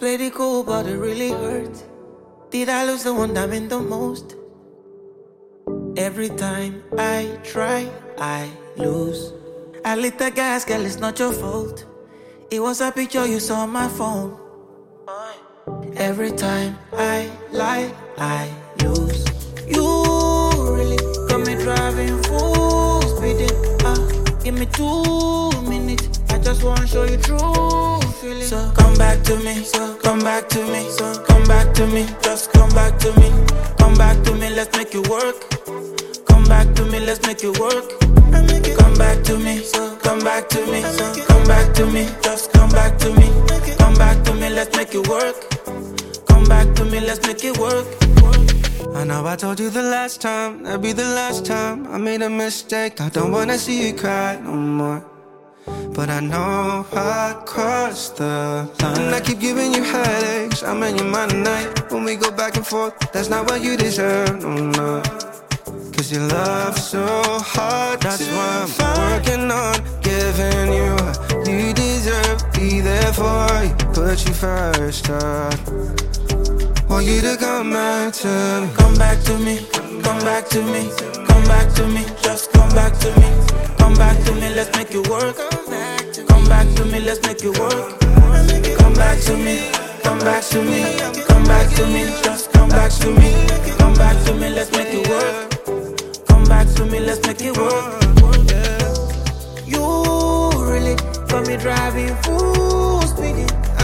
pretty cool, but it really hurt. Did I lose the one that meant the most? Every time I try, I lose. I lit the gas, girl, it's not your fault. It was a picture you saw on my phone. Every time I lie, I lose. You really got me driving full speed. Give me 2 minutes. I just wanna show you true feeling. So come back to me, come back to me, come back to me, just come back to me, come back to me, let's make it work. Come back to me, let's make it work. Come back to me, come back to me, come back to me, just come back to me, come back to me, let's make it work. Come back to me, let's make it work. I know I told you the last time, that'd be the last time I made a mistake. I don't wanna see you cry no more, but I know I crossed the line. And I keep giving you headaches, I'm in your mind at night. When we go back and forth, that's not what you deserve, no, no. Cause you love so hard, that's why I'm working on giving you what you deserve. Be there for you, put you first, want you to come back to me. Come back to me, come back to me, come back to me, just come back to me. Come back to me, let's make it work. Come back to me, let's make it work. Come back to me, come back to me, come back to me, just come back to me. Come back to me, let's make it work. Come back to me, let's make it work. You really got me driving full speed.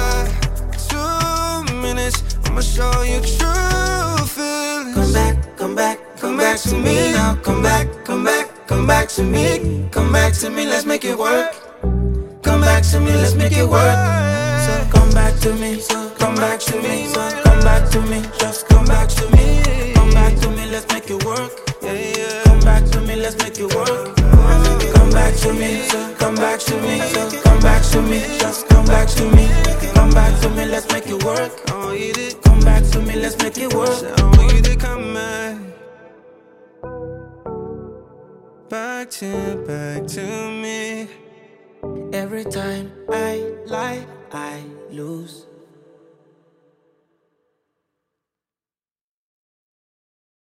2 minutes, I'ma show you true feelings. Come back, come back, come back to me now. Come back, come back, come back to me. Come back to me, let's make it work. Come back to me, let's make it work. So come back to me, come back to me, come back to me, just come back to me. Come back to me, let's make it work. Come back to me, let's make it work. Come back to me, come back to me, come back to me, just come back to me. Come back to me, let's make it work. Come back to me, let's make it work. I want you to come back to me. Every time I lie, I lose.